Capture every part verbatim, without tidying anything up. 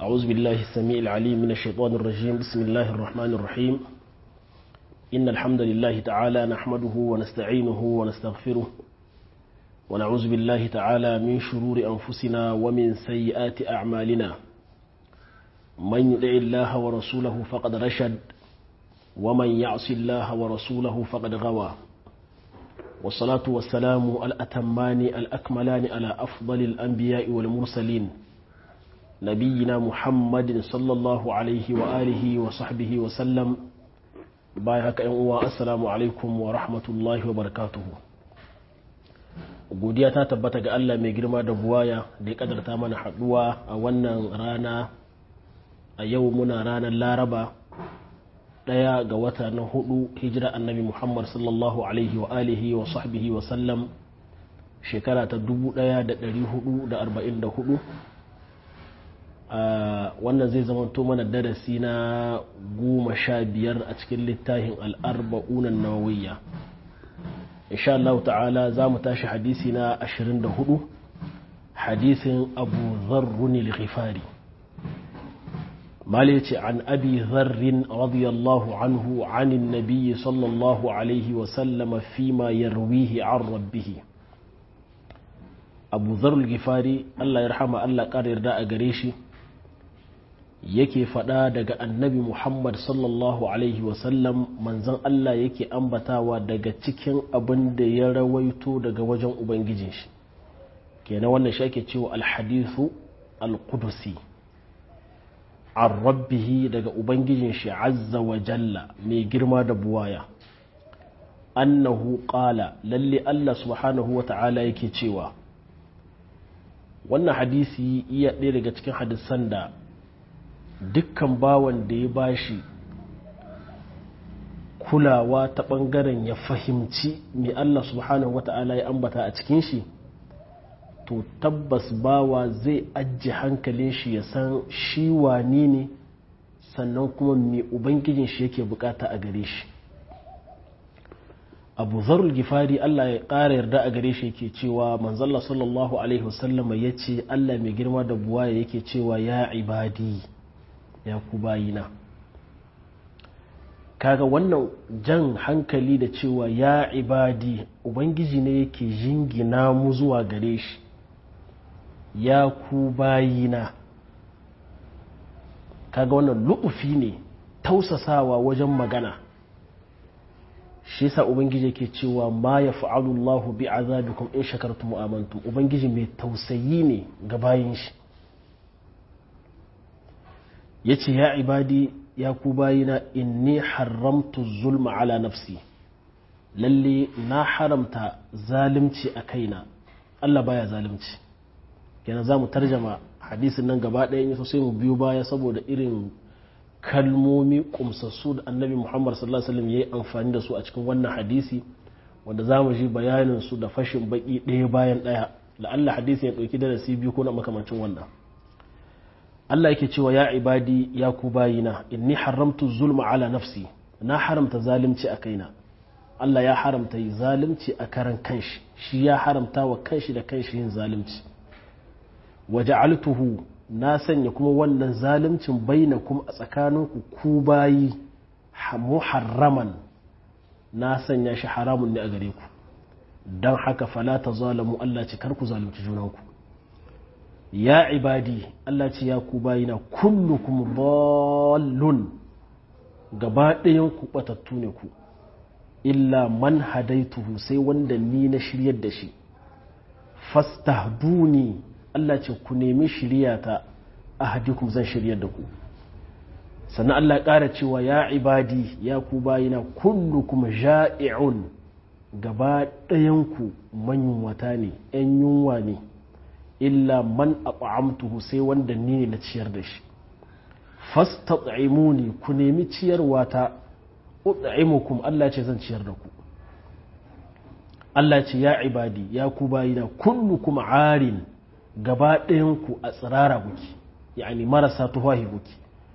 أعوذ بالله السميع العليم من الشيطان الرجيم. بسم الله الرحمن الرحيم. إن الحمد لله تعالى نحمده ونستعينه ونستغفره ونعوذ بالله تعالى من شرور أنفسنا ومن سيئات أعمالنا. من يطع الله ورسوله فقد رشد ومن يعص الله ورسوله فقد غوى. والصلاة والسلام الأتمان الأكملان على أفضل الأنبياء والمرسلين نبينا محمد صلى الله عليه وآله وصحبه وسلم. بايعك أنوا السلام عليكم ورحمة الله وبركاته. godiya ta tabbata ga Allah mai girma da buwaya da ya kadarta mana haduwa a wannan rana a yau. Muna ranar Laraba daya ga wata na hudu hijira annabi Muhammad sallallahu alaihi wa alihi wa sahbihi wa sallam shekara ta dubu daya da dari hudu da arba'in da hudu. Wannan zai zama to mana darasi na goma sha biyar a cikin littafin al'arba'unan nawawiyya. insha Allah ta'ala za mu tashi hadisi na ashirin da hudu, hadisin Abu Dharrun al-Ghifari. mali ce an abi dharrin radiyallahu anhu anin nabiyyi sallallahu alaihi wa sallam fima yarwihi an rabbih. Abu Dharr al-Ghifari, Allah ya rahama, Allah ƙara yarda a gare shi, yake faɗa daga annabi Muhammad sallallahu alaihi wasallam, manzon Allah yake ambatawa daga cikin abin da ya rawaito daga wajen ubangijin shi. kenan wannan shi ake cewa alhadithu alqudusi an rabbihi, daga ubangijin shi azza wa jalla mai girma da buwaya. annahu qala, lalle Allah subhanahu wa ta'ala yake cewa, wannan hadisi iya ɗaya daga cikin hadisan da dukkan bawan da ya bashi kulawa ta ɓangaren ya fahimci me Allah subhanahu wata'ala ya ambata a cikin shi, to tabbas bawa zai ajiye hankalin shi ya san shi wani ne, sannan kuma me ubangijin shi yake bukata a gare shi. Abu Dharr al-Ghifari, Allah ya ƙara yarda a gare shi, yake cewa manzalla sallallahu alaihi wasallam ya ce, Allah mai girma da buwaya yake cewa, ya ibadi, ya ku bayina. Kaga wannan jan hankali da cewa ya ibadi, ubangiji ne yake jingina mu zuwa gare shi, ya ku bayina. Kaga wannan lu'ufi ne, tausasawa wajen magana. shi yasa ubangiji yake cewa ma yaf'alu Allahu bi'azabikum in shakartum wa amantum. Ubangiji mai tausayi ne ga bayin shi. yace ya ibadi, ya ku bayina, inni haramtu zulma ala nafsi, lalle na haramta zalunci a kaina. Allah baya zalunci. kenan zamu tarjama hadisin nan gaba ɗaya in sai mu biyo baya, saboda irin kalmomi kumsassu da annabi Muhammad sallallahu alaihi wasallam yayi amfani da su a cikin wannan hadisi, wanda zamu ji bayanin su da fashin baki ɗaya bayan ɗaya. la'alla hadisi ya dauki darasi biyu ko na makamancin wannan. Allah yake cewa ya ibadi, ya ku bayina, inni haramtu zulma ala nafsi, na haramta zalunci a kaina. Allah ya haramta yi zalunci a karan kanshi, shi ya haramta wa kanshi da kanshi yin zalunci. waja'altuhu, na sanya kuma wannan zaluncin bainakum a tsakaninku ku bayi muharraman, na sanya shi haramun ne a gare ku. don haka fala tazalamu, Allah ce kar ku zalunci junanku. ya ibadi, Allah ce ya ku bayina, kullukum dallun, gaba ɗayan ku batattu ne ku, illa man hadaituhu, sai wanda ni na shiryar da shi. fastahduni, Allah ce ku nemi shiryata, ahadikum, zan shiryar da ku. sannan Allah ƙara cewa ya ibadi, ya ku bayina, kullukum ja'i'un, gaba ɗayan ku manyunwata ne, ‘yan yunwa ne, illa man at'amtuhu, sai wanda ni ne na ciyar da shi. fastat'imuni, ku nemi ciyarwa ta, ut'imukum, Allah ce zan ciyar da ku. Allah ce ya ibadi, ya ku bayina, kullukum arin, gaba ɗayan ku a tsirara kuke, yani marasa tufahi kuke.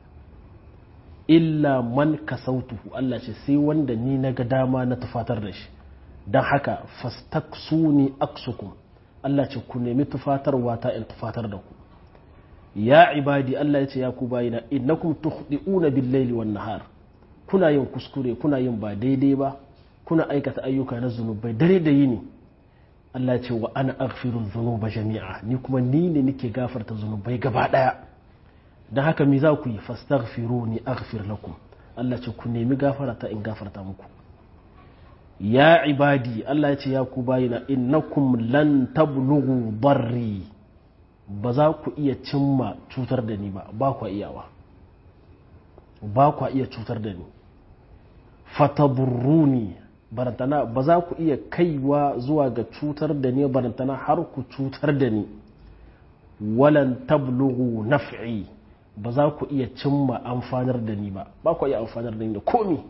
illa man kasautuhu, Allah ce sai wanda ni na ga dama na tufatar da shi. don haka fastaksuni aksukum, Allah ce ku nemi tufatarwa ta in tufatar da ku. ya ibadi Allah ya ce ya ku bayina innakum tukhdi'una bil-laili wan-nahar kuna yin kuskure kuna yin ba daidai ba kuna aikata ayyuka na zunubai dare da yini Allah ya ce wa ana aghfiru dhunuba jami'a ni kuma ni ne nake gafarta zunubai gaba daya dan haka me za ku yi fastaghfiruni aghfir lakum Allah ya ce ku nemi gafarta in gafarta muku ya ibadi Allah ya ce ya ku bayina innakum lan tablughu darri ba za ku iya cimma cutar da ni ba ba ku iyawa ba ku iya cutar da ni fataburruni barantana ba za ku iya kaiwa zuwa ga cutar da ni barantana har ku cutar da ni walan tablughu naf'i ba za ku iya cimma amfanar da ni ba ba ku iya amfanar da ni da komi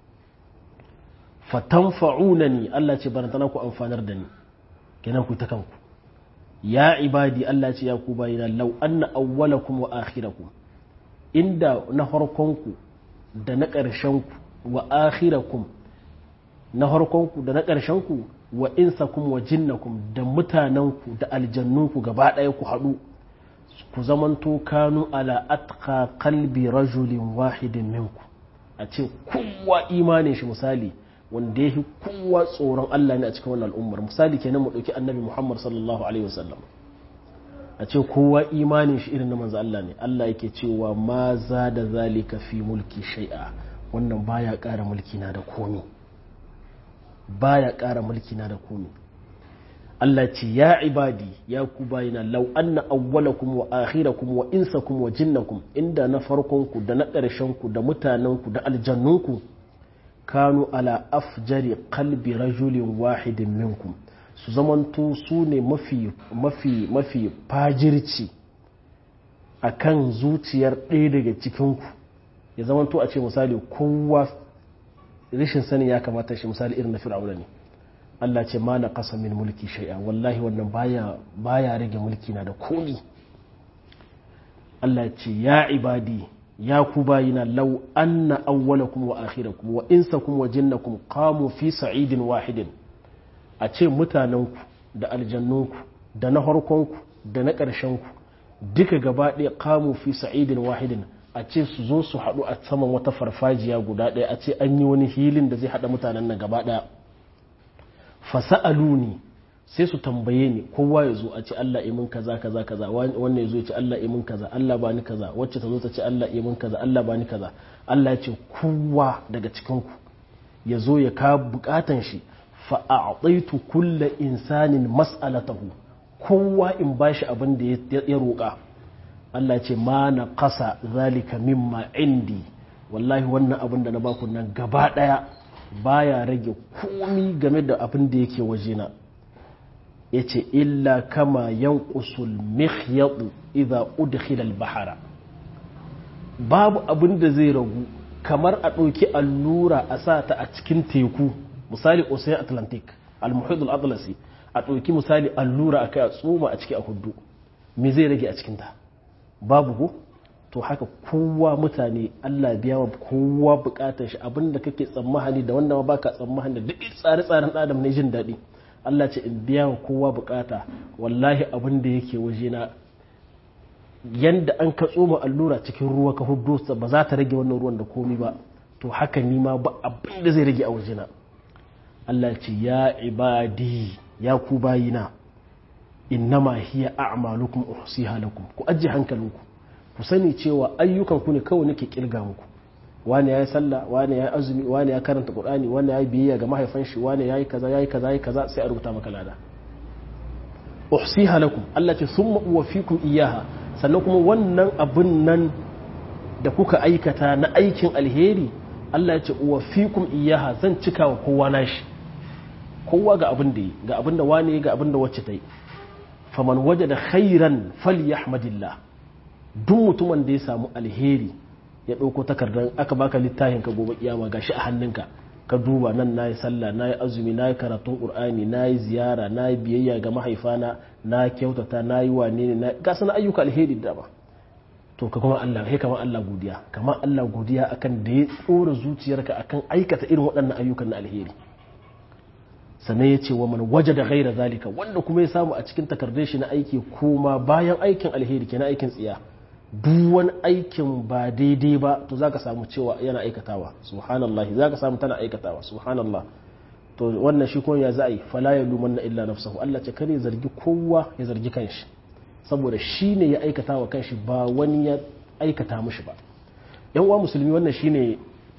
fatanfa'unani Allah ce barantana ku amfanar da ni kenan ku ta kanku ya ibadi Allah ce ya ku bayina law anna awwalakum wa akhirakum inda na farkonku da na ƙarshenku wa akhirakum na farkonku da na ƙarshenku wa insakum wa jinnakum da mutanenku da aljannunku gaba ɗaya ku haɗu ku zamanto kanu ala atqa qalbi rajulin wahidin minku a ce kowa imanin shi misali wanda ya fi kowa tsoron Allah ne a cikin wannan al'ummar misali kenan mu ɗauki annabi Muhammad sallallahu alaihi wasallam a ce kowa imanin shi irin na manzo Allah ne Allah yake cewa ma za da zalika fi mulki shay'a wannan baya ƙara mulki na da komi baya ƙara mulki na da komi Allah ce ya ibadi ya ku bayina law anna awwalakum wa akhirakum wa insakum wa jinnakum inda na farkonku da na ƙarshenku da mutanenku da aljannunku kanu ala afjari qalbi rajulin wahidin minkum su zamanto su ne mafi mafi mafi fajirci akan zuciyar ɗaya daga cikinku ya zamanto a ce misali kowa rashin sani ya kamata shi misali irin na fir'auna ne Allah ce ma na qasa min mulki shay'a wallahi wannan baya baya rage mulki na da komi Allah ce ya ibadi ya ku bayina lau anna awwalakum wa akhirakum wa insakum wa jinnakum qamu fi sa'idin wahidin a ce mutanenku da aljannunku da na harkonku da na ƙarshenku duka gaba ɗaya qamu fi sa'idin wahidin a ce su zo su haɗu a saman wata farfajiya guda ɗaya a ce an yi wani hilin da zai haɗa mutanen nan gaba ɗaya fasa'aluni sai su tambaye ni kowa ya zo a ce Allah imin kaza kaza kaza wannan ya zo ya ce Allah imin kaza Allah ba ni kaza wacce ta zo ta ce Allah imin kaza Allah ba ni kaza Allah ya ce kowa daga cikinku ya zo ya ka bukatan shi fa a'taitu kulla insanin mas'alatahu kowa in bashi abin da ya roƙa Allah ya ce ma na qasa zalika mimma indi wallahi wannan abin da na baku nan gaba daya baya rage komi game da abin da yake wajena ya ce illa kama yankusul mikhyadu idha udkhila al-bahara babu abin da zai ragu kamar a ɗauki allura a sa ta a cikin teku misali ocean atlantic al-muhit al-atlasi a ɗauki misali allura akai a tsoma a ciki a hudu me zai rage a cikin ta babu ko to haka kowa mutane Allah biya wa kowa bukatar shi abinda kake tsammahani da wanda ma baka tsammahani da duk tsare-tsaren adam ne jin daɗi Allah ce in biya wa kowa bukata wallahi abin da yake wajena yanda an ka tsoma allura cikin ruwa ka hudu ba za ta rage wannan ruwan da komi ba to haka ni ma ba abin da zai rage a wajena Allah ce ya ibadi ya ku bayina innama hiya a'malukum uhsiha lakum ku ajiye hankalinku ku sani cewa ayyukan ku ne kawai nake kirga muku wani ya yi sallah wani ya yi azumi wani ya karanta qur'ani wani ya yi biyayya ga mahaifan shi wani ya yi kaza ya yi kaza ya yi kaza sai a rubuta maka lada uhsiha lakum Allah ce summa uwaffikum iyaha sannan kuma wannan abun nan da kuka aikata na aikin alheri Allah ya ce uwaffikum iyaha zan cika wa kowa nashi kowa ga abin da yi ga abin da wani ga abin da wacce ta yi faman wajada khairan falyahmadillah duk mutumin da ya samu alheri ya ɗauko takardar aka baka littafin ka gobe kiyama gashi a hannunka ka duba nan nayi sallah nayi azumi nayi karatun qur'ani nayi ziyara nayi biyayya ga mahaifana na kyautata nayi wane ne na ga sanan ayyuka alheri da ba to ka kuma Allah kai kamar Allah godiya kamar Allah godiya akan da ya tsora zuciyarka akan aikata irin waɗannan ayyukan na alheri sannan ya ce wa man wajada ghaira zalika wanda kuma ya samu a cikin takardar shi na aiki kuma bayan aikin alheri kenan aikin tsiya duk wani aikin ba daidai ba to zaka samu cewa yana aikatawa subhanallahi zaka samu tana aikatawa subhanallah to wannan shi ko ya za'i fala yalumanna illa nafsuhu Allah ce kare zargi kowa ya zargi kanshi saboda shine ya aikata wa kanshi ba wani ya aikata mishi ba yan uwa musulmi wannan shine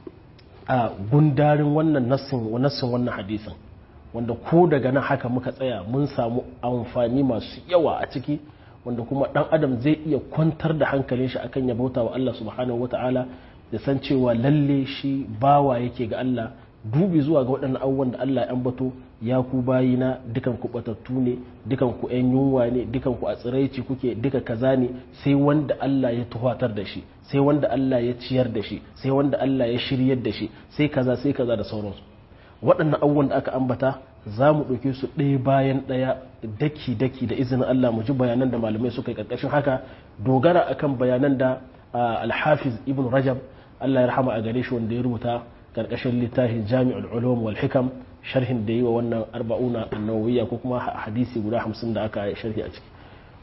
a gundarin wannan nassin nassin wannan hadisin wanda ko daga nan haka muka tsaya mun samu amfani masu yawa a ciki wanda kuma dan adam zai iya kwantar da hankalin shi akan ya bauta wa Allah subhanahu wataala da san cewa lalle shi bawa yake ga Allah dubi zuwa ga waɗannan abubuwan da Allah ya ambato ya ku bayina dukan ku batattu ne dukan ku ƴan yunwa ne dukan ku a tsiraici kuke duka kaza ne sai wanda Allah ya tuhatar da shi sai wanda Allah ya ciyar da shi sai wanda Allah ya shiryar da shi sai kaza sai kaza da sauransu waɗannan abubuwan da aka ambata za mu ɗauke su ɗaya bayan ɗaya daki-daki da izinin Allah mu ji bayanan da malamai suka yi ƙarƙashin haka dogara akan bayanan da alhafiz ibn rajab Allah ya rahama a gare shi wanda ya rubuta ƙarƙashin littafin jami'ul ulum wal hikam sharhin da yi wa wannan arba'una annawawiyya ko kuma hadisi guda hamsin da aka sharhi a ciki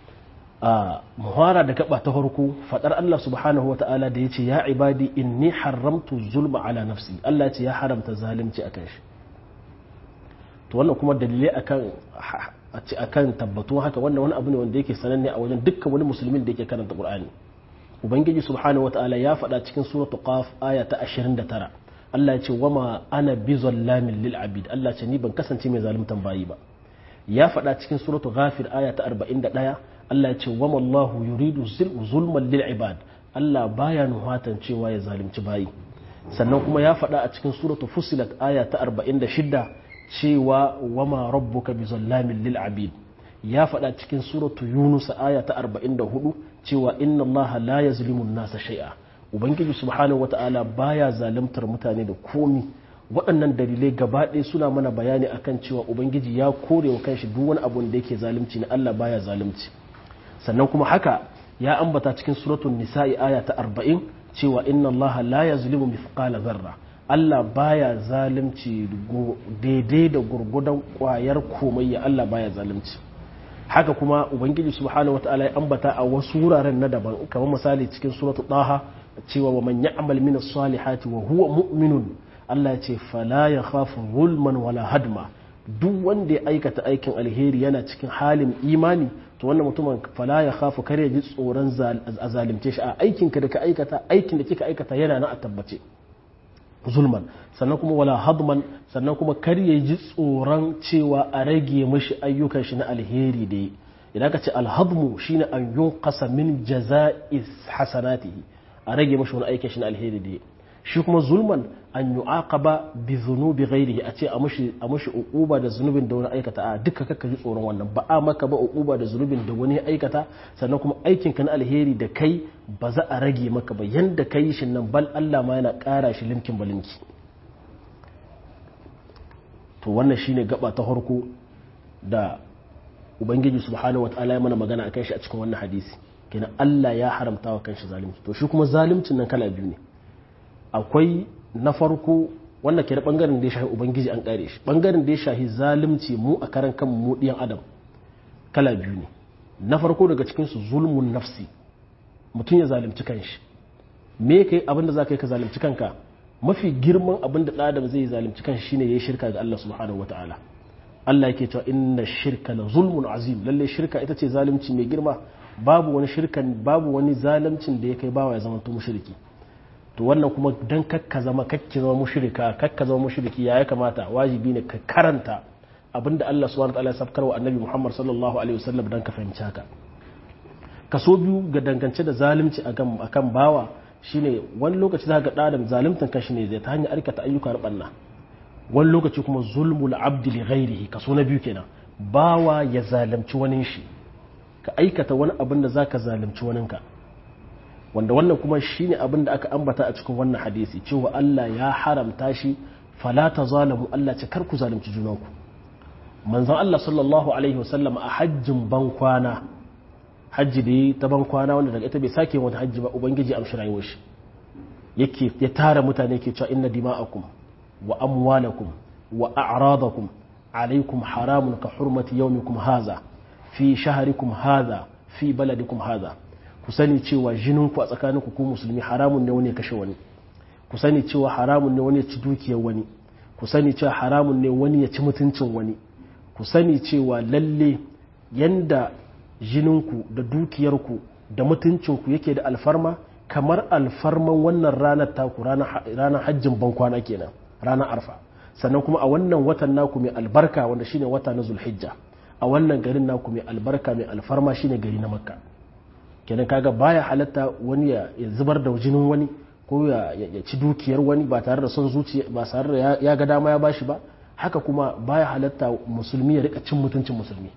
a muhara da gaba ta farko fadar Allah subhanahu wata'ala da yace ya ibadi inni haramtu zulma ala nafsi Allah ya ce ya haramta zalunci akan shi to wannan kuma dalilai akan akan tabbatu haka wannan wani abu ne wanda yake sananne a wajen dukkan wani musulmin da yake karanta Qur'ani ubangiji subhanahu wata'ala ya faɗa cikin suratul qaf aya ta ashirin da tara Allah ya ce wama ana bizallamin lil abid Allah ce ni ban kasance mai zaluntan bayi ba ya faɗa cikin suratul ghafir aya ta arba'in da ɗaya Allah ya ce wama Allahu yuridu zulman lil ibad Allah baya nuhatan cewa ya zalunci bayi sannan kuma ya faɗa a cikin suratul fusilat aya ta arba'in da shida cewa wama rabbuka bizallamin lil abid ya faɗa cikin suratu yunus aya ta arba'in da hudu cewa inna allaha la yazlimu an-nasa shay'a ubangiji subhanahu wata'ala baya zalimtar mutane da komi waɗannan dalilai gaba ɗaya suna mana bayani akan cewa ubangiji ya kore wa kanshi duk wani abu da yake zalunci ne Allah baya zalunci sannan kuma haka ya ambata cikin suratul nisa'i aya ta arba'in cewa inna allaha la yazlimu mithqala dharra Allah baya zalunci daidai da gurgudan kwayar komai ya Allah baya zalunci haka kuma ubangiji subhanahu wataala ya ambata a wasu wuraren na daban kamar misali cikin suratul taha cewa wa man ya'mal min as-salihati wa huwa mu'minun Allah ya ce fala yakhafu zulman wala hadma duk wanda ya aikata aikin alheri yana cikin halin imani to wannan mutumin fala yakhafu kare ji tsoron zalimce shi a aikin ka da ka aikata aikin da kika aikata yana nan a tabbace zulman sannan kuma wala hadman sannan kuma kar ya ji tsoron cewa a rage mashi ayyukan shi na alheri da yi idan ka ce alhadmu shine an yunqasa min jaza'i hasanatihi a rage mashi wani aikin shi na alheri da yi shi kuma zulman an yu'aqaba bi dhunubi ghairihi a ce a mushi a mushi uquba da zunubin da wani aikata a duka kaka ji tsoron wannan ba a maka ba uquba da zunubin da wani aikata sannan kuma aikin ka na alheri da kai ba za a rage maka ba yanda kai shi nan bal Allah ma yana ƙara shi linkin balinki to wannan shine gaba ta farko da ubangiji subhanahu wataala ya mana magana akan shi a cikin wannan hadisi kenan Allah ya haramta wa kanshi zalunci to shi kuma zaluncin nan kala biyu ne akwai na farko wannan ke da bangaren da ya shahi ubangiji an kare shi bangaren da ya shahi zalunci mu a karan kan mu diyan adam kala biyu ne na farko daga cikin su zulmun nafsi mutum ya zalunci kanshi me kai abin da zaka yi ka zalunci kanka mafi girman abin da adam zai zalunci kanshi shine yayi shirka ga Allah subhanahu wataala Allah yake cewa inna shirka la zulmun azim lalle shirka ita ce zalunci mai girma babu wani shirkan babu wani zaluncin da ya kai bawa ya zama to mushriki to wannan kuma dan kakka zama kakki zama mushrika kakka zama mushriki ya kamata wajibi ne ka karanta abinda Allah subhanahu wataala ya sabkar wa annabi Muhammad sallallahu alaihi wasallam dan ka fahimci haka kaso biyu ga dangance da zalunci akan akan bawa shine wani lokaci zaka ga adam zaluntan kashi ne zai ta hanyar aikata ayyuka na banna wani lokaci kuma zulmul abdi li ghairihi kaso na biyu kenan bawa ya zalunci wani shi ka aikata wani abin da zaka zalunci waninka wanda wannan kuma shine abin da aka ambata a cikin wannan hadisi cewa Allah ya haramta shi fala tazalamu Allah ce kar ku zalunci junanku manzon Allah sallallahu alaihi wasallam a hajjin ban kwana hajji da ta ban kwana wanda daga ita bai sake wata hajji ba ubangiji amshi rayuwar shi yake ya tara mutane yake cewa inna dima'akum wa amwalakum wa a'radakum alaikum haramun ka hurmati yawmikum hadha fi shahrikum hadha fi baladikum hadha ku sani cewa jininku a tsakaninku ku musulmi haramun ne wani ya kashe wani, ku sani cewa haramun ne wani ya ci dukiyar wani, ku sani cewa haramun ne wani ya ci mutuncin wani, ku sani cewa lalle yanda jininku da dukiyarku da mutuncinku yake da alfarma kamar alfarman wannan ranar taku ranar hajjin bankwana kenan, ranar arfa. Sannan kuma a wannan watan naku mai albarka wanda shine wata na zulhijja, a wannan garin naku mai albarka mai alfarma shine gari na makka. Kenan kaga baya halatta wani ya zubar da jinin wani ko ya ci dukiyar wani ba tare da son zuciya ba tare da ya ga dama ya bashi ba. Haka kuma baya halatta musulmi ya rika cin mutuncin musulmi.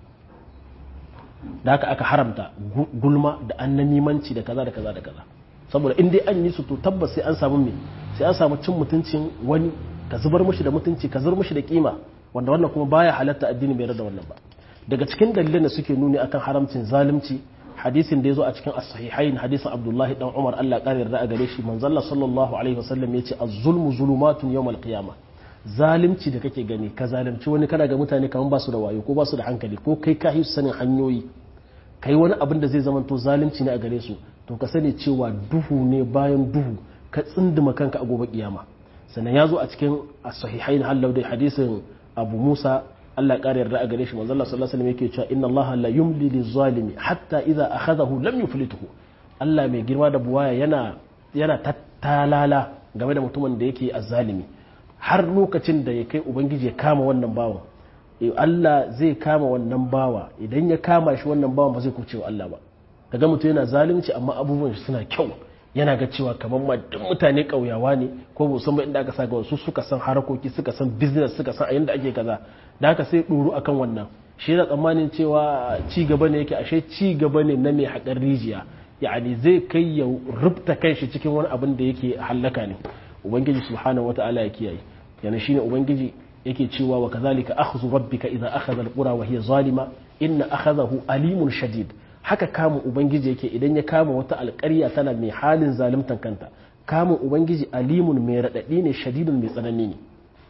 Da haka aka haramta gulma da annamimanci da kaza da kaza da kaza, saboda in dai an yi su to tabbas sai an samu me sai an samu cin mutuncin wani, ka zubar mushi da mutunci, ka zubar mushi da kima, wanda wannan kuma baya halatta addini bai da wannan ba. Daga cikin dalilan da suke nuni akan haramcin zalunci hadisin da yazo a cikin as-sahihain, hadisin Abdullahi dan Umar Allah ya kare a gare shi, manzo Allah sallallahu alaihi wasallam yace az-zulmu zulumatun yawm al-qiyamah. Zalunci da kake gani ka zalunci wani, kana ga mutane kaman ba su da wayo ko ba su da hankali ko kai ka yi sanin hanyoyi kai wani abin da zai zamanto zalunci ne a gare su, to ka sani cewa duhu ne bayan duhu ka tsinduma kanka a gobe kiyama. Sannan ya zo a cikin as-sahihain hallau da hadisin Abu Musa Allah ya kare yarda a gare shi, manzo Allah sallallahu alaihi wasallam yake cewa inna Allah la yumli liz-zalimi hatta idza akhadahu lam yuflituhu. Allah mai girma da buwaya yana yana tattalala game da mutumin da yake azzalimi har lokacin da ya kai ubangiji ya kama wannan bawan. Allah zai kama wannan bawa, idan ya kama shi wannan bawan ba zai kuce wa Allah ba. Kaga mutum yana zalunci amma abubuwan shi suna kyau, yana ga cewa kamar ma duk mutane ƙauyawa ne ko ba san ba inda aka saka wasu suka san harakoki, suka san business, suka san a yanda ake kaza, da haka sai ɗoro akan wannan. Shi da tsammanin cewa ci gaba ne yake, ashe ci gaba ne na mai haƙar rijiya, yani zai kai ya rubta kanshi cikin wani abin da yake hallaka ne. Ubangiji subhanahu wata'ala ya kiyaye. Yana shine ubangiji yake cewa wa kazalika akhdhu rabbika idza akhadha alqura wa hiya zalima inna akhadhahu alimun shadid. Haka kamun ubangiji yake idan ya kama wata alƙarya tana mai halin zaluntan kanta, kamun ubangiji alimun mai raɗaɗi ne, shadidun mai tsanani ne.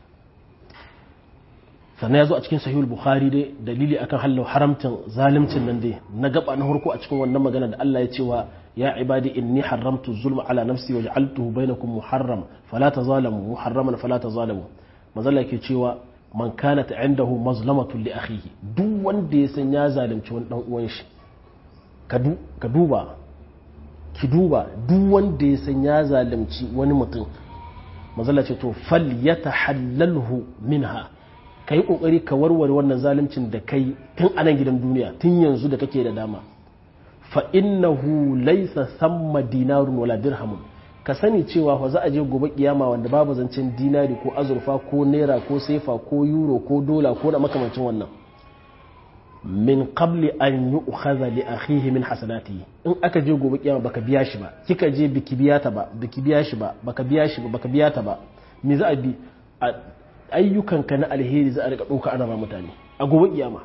Sannan ya zo a cikin sahihul bukhari dai dalili akan halin haramcin zalimcin nan dai na gaba na harko a cikin wannan magana da Allah ya cewa ya ibadi inni haramtu zulma ala nafsi wa ja'altuhu bainakum muharram fala tazalamu muharraman fala tazalamu. Manzo yake cewa man kanat indahu mazlamatun li akhihi, duk wanda ya san ya zalunci wani dan uwan shi, ka duba ki duba duk wanda ya san ya zalunci wani mutum, mazalla ce to fal yatahallalhu minha, kai kokari ka warware wannan zaluncin da kai tun anan gidan duniya, tun yanzu da kake da dama. Fa innahu laysa thamma dinarun wala dirhamun, ka sani cewa fa za a je gobe kiyama wanda babu zancen dinari ko azurfa ko naira ko sefa ko euro ko dola ko na makamancin wannan. Min qabli an yu'khadha li akhihi min hasanatihi, in aka je gobe kiyama baka biya shi ba, kika je biki biya ta ba, biki biya shi ba, baka biya shi ba, baka biya ta ba, me za a bi? Ayyukanka na alheri za a rika dauka ana ba mutane a gobe kiyama.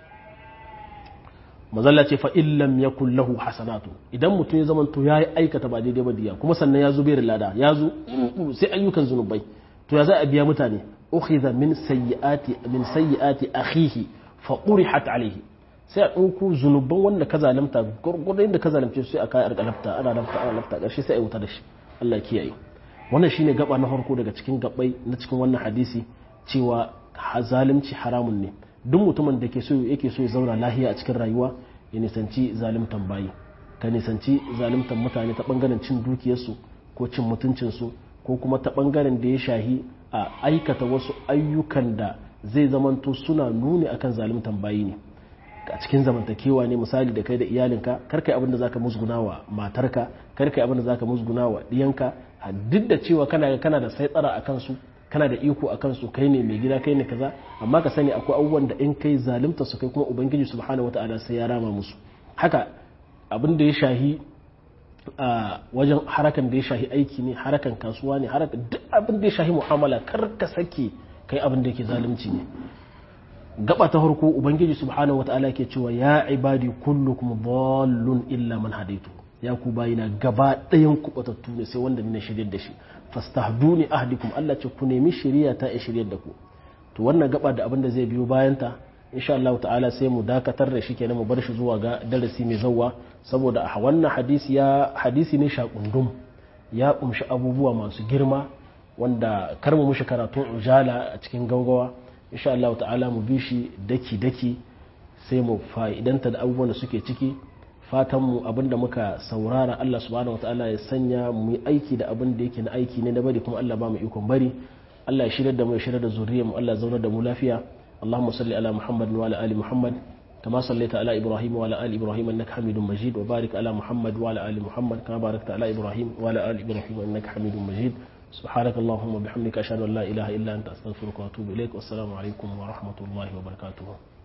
Mazalla ce fa illam yakul lahu hasanatu, idan mutum ya zamanto yayi aikata ba daidai ba diya kuma sannan ya zo bai lada, ya zo sai ayyukan zunubai, to ya za a biya mutane? Ukhidha min sayyiati min sayyiati akhihi faƙurihat alaihi, sai a ɗauko zunuban wanda ka zalimta gurgurdan da ka zalimce sai a kayar lafta ana lafta ana lafta ƙarshe sai a wuta da shi. Allah kiyaye. Wannan shine gaba na farko daga cikin gabai na cikin wannan hadisi, cewa zalunci haramun ne. Duk mutumin da ke so yake so ya zauna lahiya a cikin rayuwa ya nisanci zalimtan bayi, ka nisanci zalimtan mutane ta bangaren cin dukiyarsu ko cin mutuncinsu ko kuma ta bangaren da ya shahi a aikata wasu ayyukan da zai zamanto suna nuni akan zalimtan bayi ne. A cikin zamantakewa ne, misali da kai da iyalinka, karkai abin da zaka musguna wa matarka, karkai abin da zaka musguna wa diyanka, duk da cewa kana kana da saitsara a kansu, kana da iko a kansu, kai ne mai gida, kai ne kaza, amma ka sani akwai abubuwan da in kai zalimta su kai kuma ubangiji subhanahu wataala sai ya rama musu. Haka abin da ya shahi a wajen harakan da ya shahi aiki ne, harakan kasuwa ne, harakan duk abin da ya shahi mu'amala, kar ka sake kai abin da yake zalunci ne. Gaba ta farko ubangiji subhanahu wataala ke cewa ya ibadi kullukum dallun illa man hadaitu, ya ku bayina gaba ɗayan ku batattu ne sai wanda ni na shiryar da shi, fastahduni ahdikum, Allah ce ku nemi shiriya ta in shiryar da ku. To wannan gaba da abin da zai biyo bayan ta insha Allah ta'ala sai mu dakatar da shi kenan mu bar shi zuwa ga darasi mai zawwa saboda a wannan hadisi ya hadisi ne shakundum ya kumshi abubuwa masu girma wanda kar mu mushi karatun ujala a cikin gaugawa insha Allah ta'ala mu bi shi daki daki sai mu fa'idanta da abubuwan da suke ciki fatan mu abinda muka saurara Allah subhanahu wataala ya sanya mu yi aiki da abin da yake na aiki ne na bari kuma Allah ba mu ikon bari Allah ya shirya da mu ya shirya da zuriyar mu Allah ya zauna da mu lafiya Allahumma salli ala Muhammad wa ala ali Muhammad kama sallaita ala Ibrahim wa ala ali Ibrahim innaka Hamidum Majid wa barik ala Muhammad wa ala ali Muhammad kama barakta ala Ibrahim wa ala ali Ibrahim innaka Hamidum Majid سبحانك اللهم وبحمدك أشهد أن لا إله إلا أنت أستغفرك وأتوب إليك والسلام عليكم ورحمة الله وبركاته